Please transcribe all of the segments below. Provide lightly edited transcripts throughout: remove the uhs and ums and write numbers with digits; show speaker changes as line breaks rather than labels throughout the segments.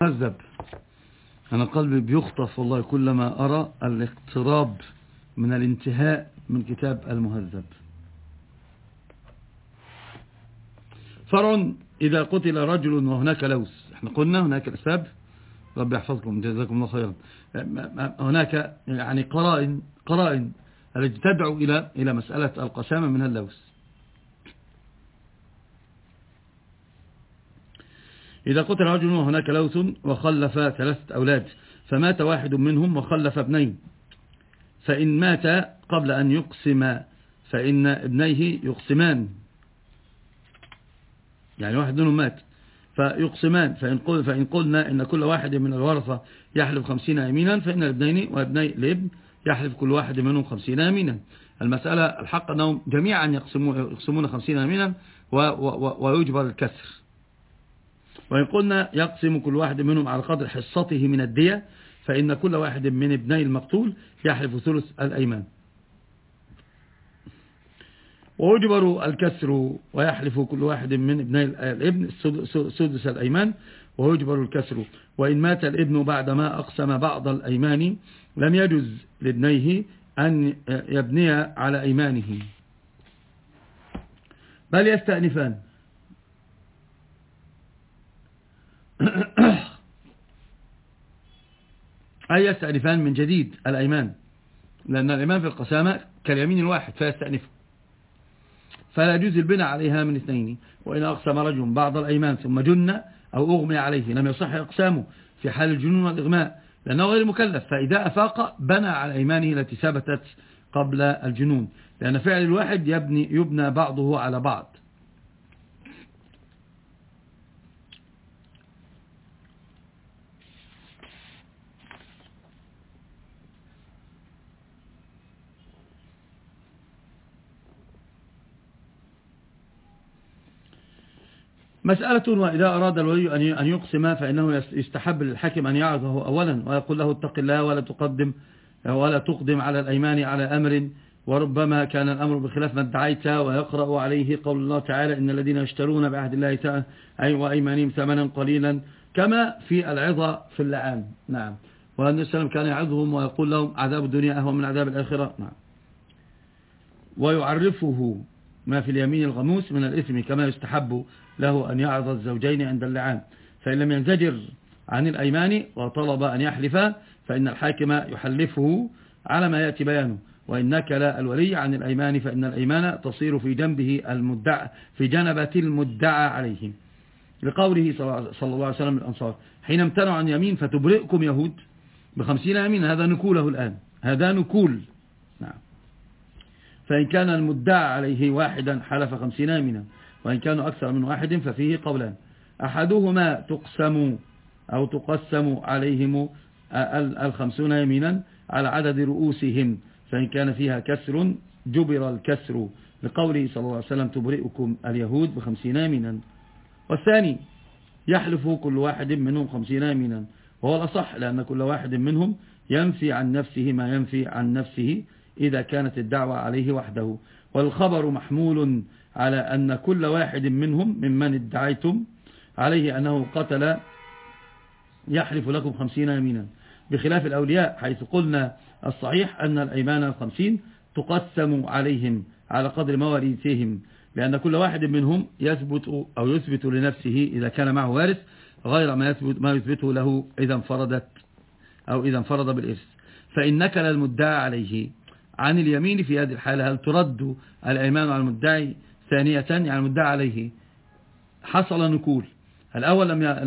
مهذب. أنا قلبي بيخطف والله كلما أرى الاقتراب من الانتهاء من كتاب المهذب. فرع إذا قتل رجل وهناك لوث. احنا قلنا هناك الأسباب، رب يحفظكم جزاكم الله خيرا. هناك يعني قرائن التي تدعو إلى مسألة القسامة من اللوث. إذا قتل رجل وهناك لوث وخلف 3 أولاد فمات واحد منهم وخلف ابنين، فإن مات قبل أن يقسم فإن ابنيه يقسمان، يعني واحد منهم مات فيقسمان. فإن قلنا إن كل واحد من الورثة يحلف 50 يمينا فإن الابنين وابني الابن يحلف كل واحد منهم 50 يمينا. المسألة الحق أنهم جميعا يقسمون 50 يمينا ويجبر الكسر. وإن قلنا يقسم كل واحد منهم على قدر حصته من الدية فإن كل واحد من ابني المقتول يحلف ثلث الأيمان ويجبر الكسر، ويحلف كل واحد من ابني الابن سدس الأيمان ويجبر الكسر. وإن مات الابن بعدما أقسم بعض الأيمان لم يجز لابنيه أن يبني على أيمانه بل يستأنفان. أي يستأنفان من جديد الأيمان، لأن الأيمان في القسامة كاليمين الواحد فيستأنفه، فلا يجوز البناء عليها من 2. وإن أقسم رجل بعض الأيمان ثم جن أو أغمي عليه لم يصح إقسامه في حال الجنون والإغماء لأنه غير مكلف، فإذا أفاق بنى على أيمانه التي ثبتت قبل الجنون، لأن فعل الواحد يبنى بعضه على بعض. مسألة. وإذا أراد الولي أن يقسم فإنه يستحب للحاكم أن يعظه أولا ويقول له اتق الله ولا تقدم على الأيمان على أمر، وربما كان الأمر بخلاف ما ادعيت، ويقرأ عليه قول الله تعالى إن الذين يشترون بعهد الله وأيمانهم ثمنا قليلا، كما في العظة في اللعان. نعم. والنبي صلى الله عليه وسلم كان يعظهم ويقول لهم عذاب الدنيا أهون من عذاب الآخرة. نعم. ويعرفه ما في اليمين الغموس من الإثم، كما يستحب له أن يعظ الزوجين عند اللعان. فإن لم ينزجر عن الأيمان وطلب أن يحلف فإن الحاكم يحلفه على ما يأتي بيانه. وإن نكل الولي عن الأيمان فإن الأيمان تصير في جنبه في جنبة المدعى عليه، لقوله صلى الله عليه وسلم الأنصار حين امتنعوا عن يمين فتبرئكم يهود ب50 يمين. هذا نكوله الآن، هذا نكول. نعم. فإن كان المدعى عليه واحدا حلف 50 يمينا، وإن كانوا أكثر من واحد ففيه قولان، أحدهما تقسم أو تقسم عليهم 50 يمينا على عدد رؤوسهم، فإن كان فيها كسر جبر الكسر، لقوله صلى الله عليه وسلم تبرئكم اليهود ب50 يمينا. والثاني يحلف كل واحد منهم 50 يمينا، وهو الأصح لأن كل واحد منهم ينفي عن نفسه ما ينفي عن نفسه إذا كانت الدعوة عليه وحده. والخبر محمول على أن كل واحد منهم ممن ادعيتم عليه أنه قتل يحلف لكم 50 يمينا، بخلاف الأولياء حيث قلنا الصحيح أن الأيمان 50 تقسم عليهم على قدر مواريثهم، لأن كل واحد منهم يثبت لنفسه إذا كان معه وارث غير ما يثبته له إذا انفرد بالإرث. فإن نكل المدعى عليه عن اليمين في هذه الحالة هل ترد الأيمان على المدعي ثانية؟ يعني المدعى عليه حصل نكول، الأول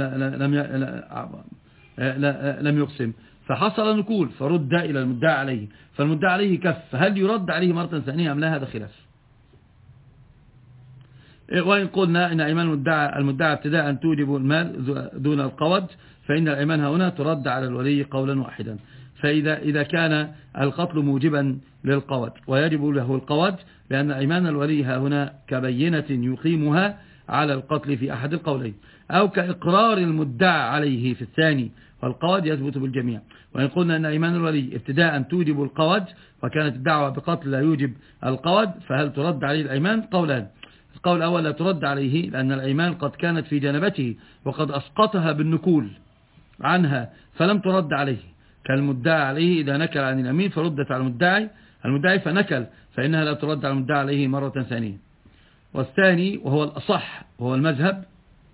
لم يقسم فحصل نكول فرد إلى المدعى عليه، فالمدعى عليه كف، هل يرد عليه مرة ثانية أم لا؟ هذا خلاف. وإن قلنا إن أيمان المدعى ابتداء توجب المال دون القود، فإن الأيمان هنا ترد على الولي قولا واحدا. فإذا كان القتل موجبا للقود ويجب له القود، لأن أيمان الولي هنا كبينة يقيمها على القتل في أحد القولين، أو كإقرار المدعى عليه في الثاني، والقود يثبت بالجميع. وإن قلنا أن أيمان الولي ابتداء توجب القود وكانت الدعوة بقتل لا يوجب القود، فهل ترد عليه الأيمان؟ قولان. القول الأول لا ترد عليه، لأن الأيمان قد كانت في جنبته وقد أسقطها بالنكول، عنها فلم ترد عليه، كالمدعى عليه إذا نكل عن اليمين فردت على المدعي فنكل، فإنها لا ترد على المدعى عليه مرة ثانية. والثاني وهو الأصح وهو المذهب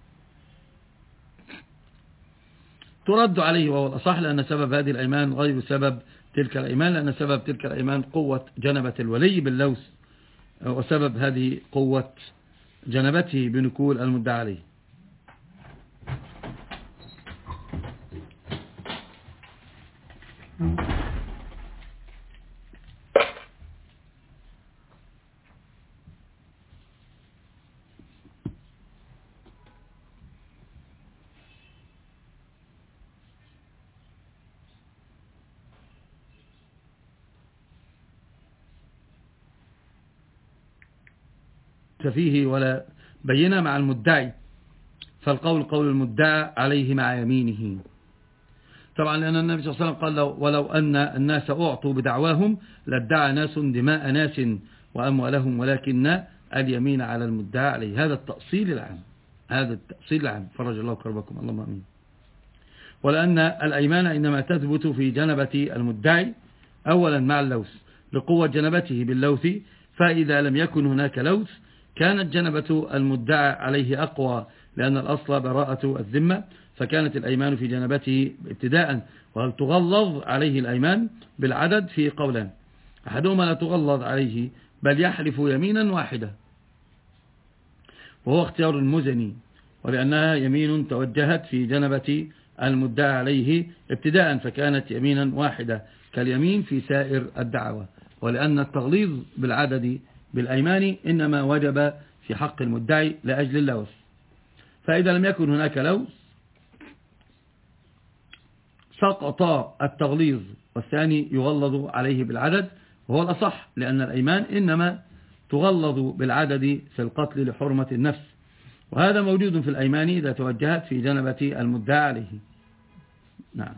ترد عليه وهو الأصح، لأن سبب هذه الأيمان غير سبب تلك الأيمان، لأن سبب تلك الأيمان قوة جنبة الولي باللوث، وسبب هذه قوة جنبته بنكول المدعى عليه. فيه ولا بينة مع المدعي، فالقول قول المدعى عليه مع يمينه. طبعا لأن النبي صلى الله عليه وسلم قال ولو أن الناس أعطوا بدعواهم لادعى ناس دماء ناس وأموالهم، ولكن اليمين على المدعى عليه. هذا التأصيل العام، هذا التأصيل العام، فرج الله كربكم، اللهم أمين. ولأن الأيمان إنما تثبت في جنبة المدعي أولا مع اللوث لقوة جنبته باللوث، فإذا لم يكن هناك لوث كانت جنبة المدعى عليه أقوى، لأن الأصل براءة الذمة، فكانت الأيمان في جنبته ابتداء. وهل تغلظ عليه الأيمان بالعدد؟ في قولان، أحدهما لا تغلظ عليه بل يحلف يمينا واحدة، وهو اختيار المزني، ولأنها يمين توجهت في جنبة المدعى عليه ابتداء فكانت يمينا واحدة كاليمين في سائر الدعوة. ولأن التغليظ بالعدد بالأيمان إنما وجب في حق المدعي لأجل اللوث، فإذا لم يكن هناك لوث سقط التغليظ، والثاني يغلظ عليه بالعدد وهو الأصح، لأن الأيمان إنما تغلظ بالعدد في القتل لحرمة النفس، وهذا موجود في الأيمان إذا توجهت في جنبة المدعى عليه. نعم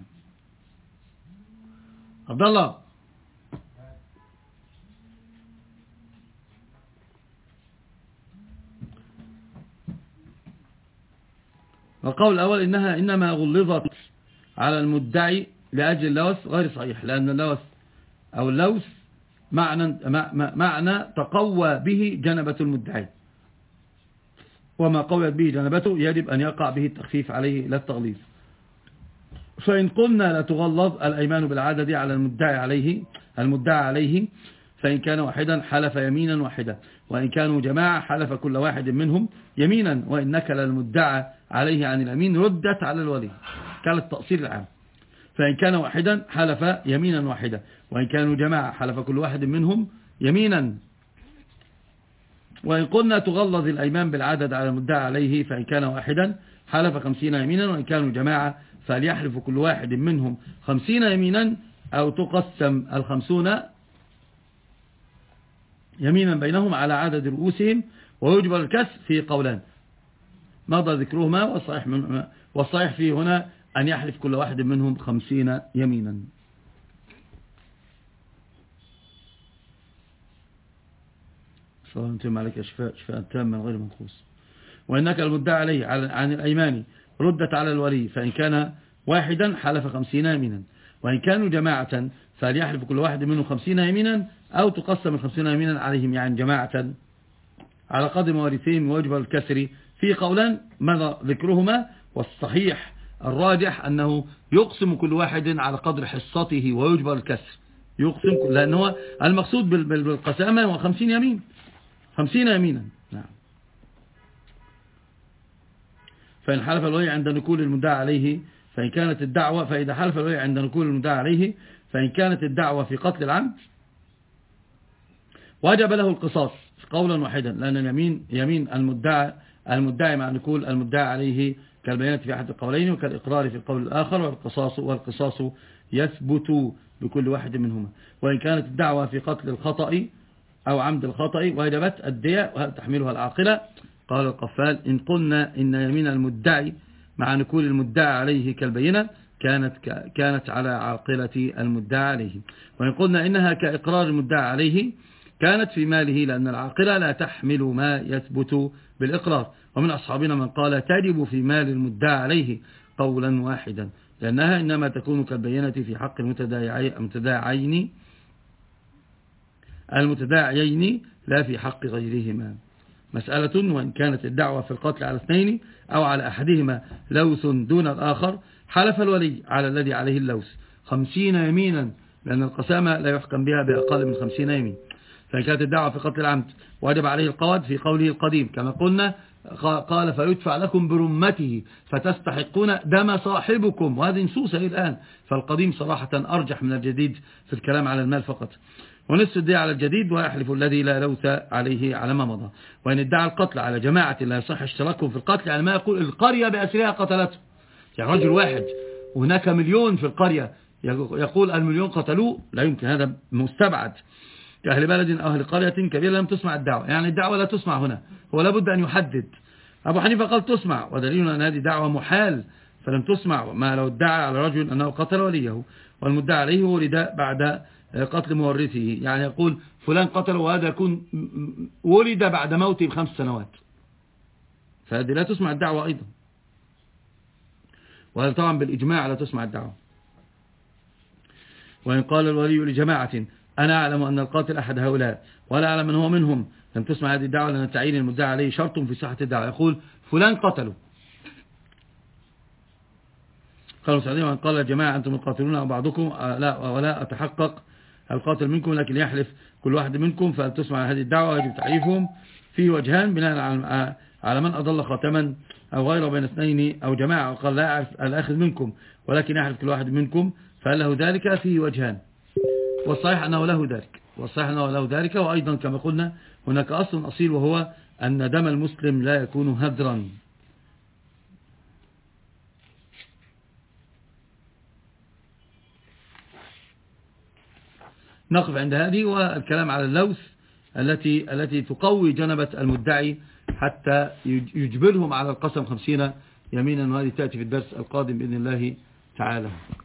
عبد الله. والقول الأول إنها إنما غلظت على المدعي لأجل اللوث غير صحيح، لأن اللوث أو اللوث معنى تقوى به جنبة المدعي، وما قويت به جنبته يجب أن يقع به التخفيف عليه لا التغليظ. فإن قلنا لا تغلظ الأيمان بالعدد على المدعى عليه فإن كان واحدا حلف يمينا واحدة، وإن كانوا جماعة حلف كل واحد منهم يمينا، وإن نكل المدعى عليه عن اليمين ردت على الولي، كان التأصيل العام. فإن كان واحدا حلف يمينا واحدة، وإن كانوا جماعة حلف كل واحد منهم يمينا. وإن قلنا تغلظ الأيمان بالعدد على المدعى عليه فإن كان واحدا حلف 50 يمينا، وإن كانوا جماعة فليحلف كل واحد منهم 50 يمينا، أو تقسم 50 يمينا بينهم على عدد رؤوسهم، ويجبر الكسر في قولان مضى ذكرهما، والصحيح فيه هنا أن يحلف كل واحد منهم 50 يمينا. صلى الله عليه وسلم عليك شفاء تاما غير منقوص. وإنك المدعى عليه عن الأيمان ردت على الولي، فإن كان واحدا حلف 50 يمينا، وإن كانوا جماعة فليحلف كل واحد منهم 50 يمينا، أو تقسم 50 يمينا عليهم يعني جماعة على قدر موارثهم، ويجبر الكسر في قولان ماذا ذكرهما. والصحيح الراجح أنه يقسم كل واحد على قدر حصته ويجبر الكسر، يقسم لأنه هو المقصود بالقسامة هو 50 يمين، 50 يمينا. نعم. فإن حلف الولي عند نكول المدعى عليه فإن كانت الدعوة، فإذا حلف الولي عند نكول المدعى عليه فإن كانت الدعوة في قتل العمد وجب له القصاص قولا واحدا، لأن اليمين يمين المدعي مع نكول المدعى عليه كالبينة في أحد القولين وكالإقرار في القول الآخر، والقصاص يثبت بكل واحد منهما. وإن كانت الدعوة في قتل الخطأ أو عمد الخطأ وجبت الدية وهل تحملها العاقلة. قال القفال إن قلنا إن يمين المدعي مع نكول المدعى عليه كالبينة كانت على عاقلة المدعى عليه، وإن قلنا إنها كإقرار المدعى عليه كانت في ماله، لأن العاقلة لا تحمل ما يثبت بالإقرار. ومن أصحابنا من قال تجب في مال المدعى عليه قولا واحدا، لأنها إنما تكون كالبينة في حق المتداعيين لا في حق غيرهما. مسألة: وإن كانت الدعوة في القتل على اثنين أو على أحدهما لوث دون الآخر، حلف الولي على الذي عليه اللوث 50 يمينا، لأن القسامة لا يحكم بها بأقل من 50 يمين. فإن كانت الدعوة في قتل العمد وجب عليه القود في قوله القديم كما قلنا، قال: فيدفع لكم برمته فتستحقون دم صاحبكم، وهذه نصوص الآن. فالقديم صراحة أرجح من الجديد في الكلام على المال فقط. ونصف الدية على الجديد، ويحلف الذي لا لوث عليه على ما مضى. وإن ادعى القتل على جماعة لا يصح اشتراكهم في القتل، يعني ما يقول القرية بأسرها قتلته، يعني رجل واحد وهناك مليون في القرية يقول المليون قتلوه، لا يمكن، هذا مستبعد. كأهل بلد أو أهل قرية كبيرة لم تسمع الدعوة، يعني الدعوة لا تسمع هنا، هو لابد أن يحدد. أبو حنيفة قال تسمع، ودليل أن هذه دعوة محال فلم تسمع، ما لو ادعى على رجل أنه قتل وليه، والمدعى عليه ولد بعد قتل مورثه، يعني يقول فلان قتل وهذا يكون ولد بعد موته ب5 سنوات، فهذه لا تسمع الدعوة أيضا. وهذا طبعا بالإجماع لا تسمع الدعوة. وإن قال الولي لجماعة: أنا أعلم أن القاتل أحد هؤلاء ولا أعلم من هو منهم، لم تسمع هذه الدعوة، لأن تعيين المدعى عليه شرط في صحة الدعوة. يقول فلان قتله. قالوا سعدين: وإن قال الجماعة أنتم القاتلون أو بعضكم لا ولا أتحقق القاتل منكم، لكن يحلف كل واحد منكم، فهل تسمع هذه الدعوة؟ يجب تعريفهم. فيه وجهان بناء على من أضل خاتما أو غيره بين اثنين أو جماعة، وقال لا يعرف الآخذ منكم ولكن يحلف كل واحد منكم، فهل له ذلك؟ فيه وجهان، والصحيح أنه له ذلك. وأيضا كما قلنا هناك أصل أصيل، وهو أن دم المسلم لا يكون هدرا. نقف عند هذه، والكلام على اللوث التي تقوي جنبة المدعي حتى يجبرهم على القسم 50 يمينا، وهذه تأتي في الدرس القادم بإذن الله تعالى.